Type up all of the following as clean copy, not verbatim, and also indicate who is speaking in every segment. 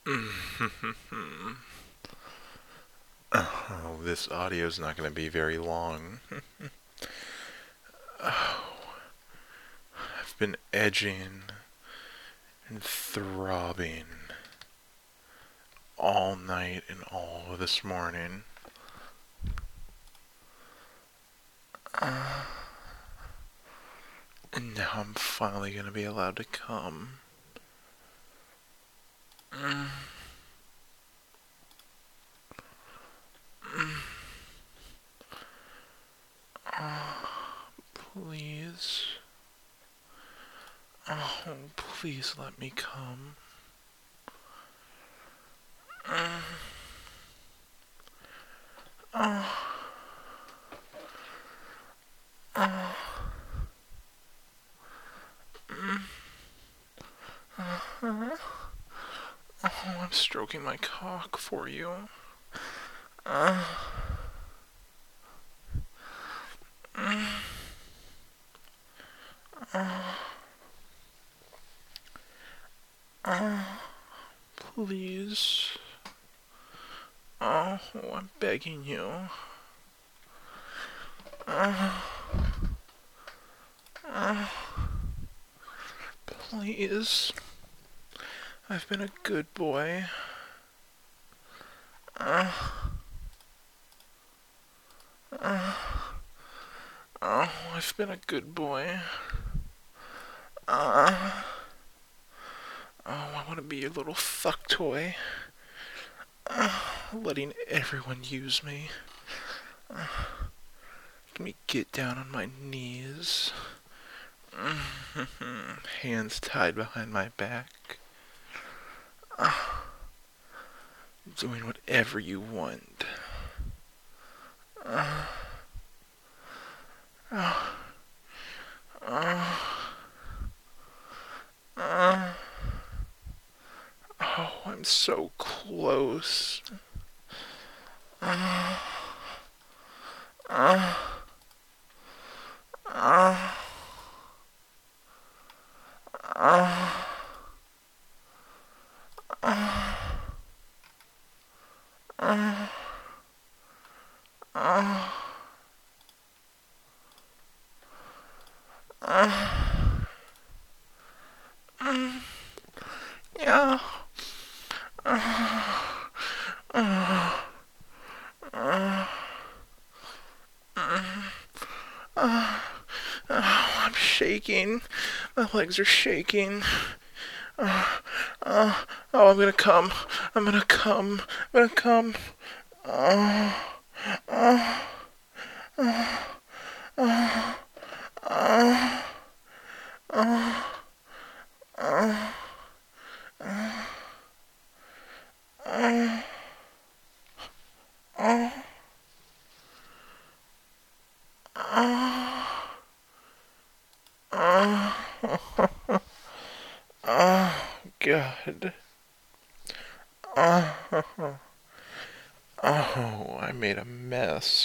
Speaker 1: Oh, this audio is not going to be very long. I've been edging and throbbing all night and all of this morning. And now I'm finally going to be allowed to come. Please. Oh, please let me come. Oh, I'm stroking my cock for you. Please. Oh, I'm begging you. Please. I've been a good boy. Oh, I've been a good boy. Oh, I want to be your little fuck toy. Letting everyone use me. Let me get down on my knees. Hands tied behind my back. Doing whatever you want. Oh, I'm so close. Yeah. I'm shaking. My legs are shaking. Oh, I'm gonna come. I'm gonna come. I'm gonna come. God. Oh, I made a mess.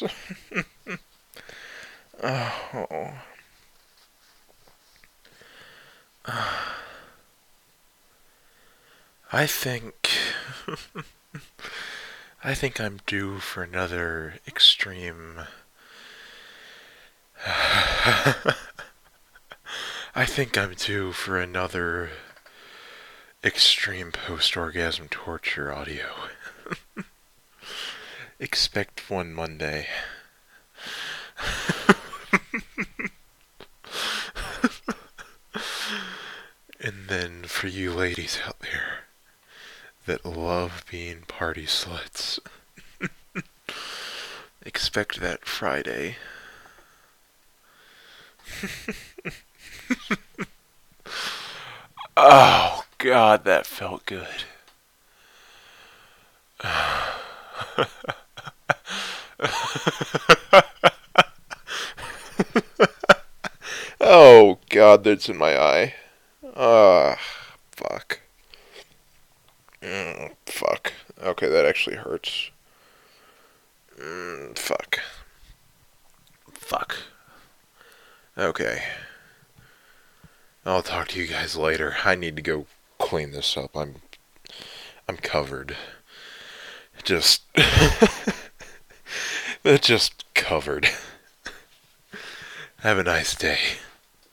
Speaker 1: Oh. I think. I think I'm due for another extreme. I think I'm due for another extreme post orgasm torture audio. Expect one Monday. And then for you ladies out there that love being party sluts, expect that Friday. Oh, God, that felt good. Oh, God, that's in my eye. Ah, fuck. Fuck. Okay, that actually hurts. Fuck. Fuck. Okay. I'll talk to you guys later. I need to go clean this up. I'm covered. Just, just covered. Have a nice day.